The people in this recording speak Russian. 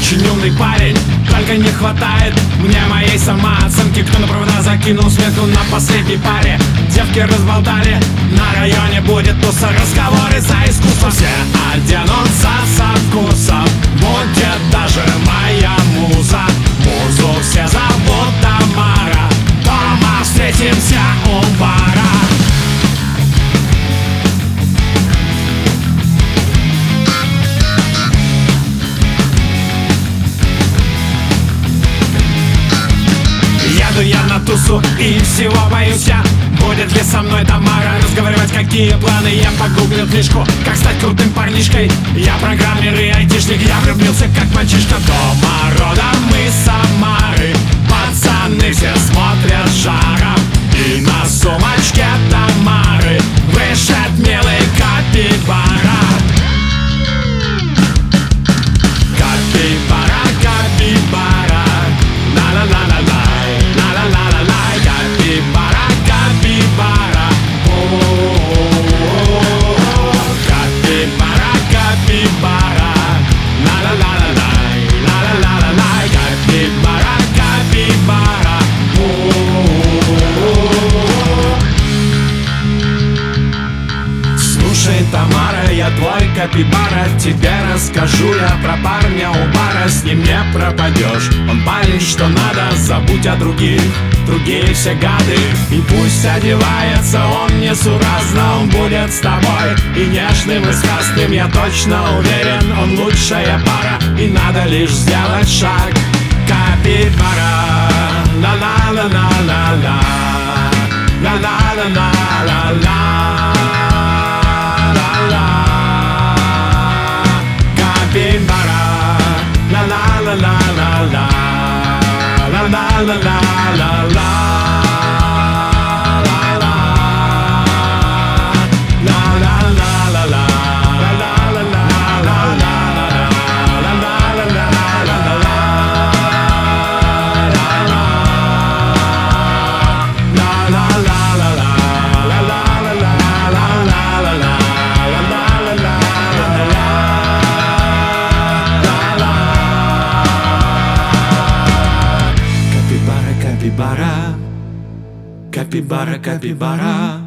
очень умный парень, только не хватает мне моей самооценки. Кто на провода закинул сверху на последней паре. Девки разболтали, на районе будет туса. Разговоры за искусство, все оденутся со вкусом. Будет даже моя муза. Музу все зовут Тамара. Дома встретимся у бара. Еду я на тусу и всего боюсь я. Будет ли со мной Тамара разговаривать, какие планы? Я погуглил книжку, как стать крутым парнишкой. Я программер и айтишник, я влюбился как мальчишка. Дома родом мы с Самары, пацаны все смотрят жаром. И на сумочке Тамары вышит милый капибара. Капибара, капибара, ла-ла-ла-ла-ла. Тамара, я твой капибара. Тебе расскажу я про парня у бара. С ним не пропадешь, он парень, что надо. Забудь о других, другие все гады. И пусть одевается он несуразно, он будет с тобой и нежным, и страстным. Я точно уверен, он лучшая пара. И надо лишь сделать шаг. Капибара, ла-ла-ла-ла-ла-ла, ла-ла-ла-ла-ла-ла. La la la la la la la la la la la la. Капибара, капибара, капибара.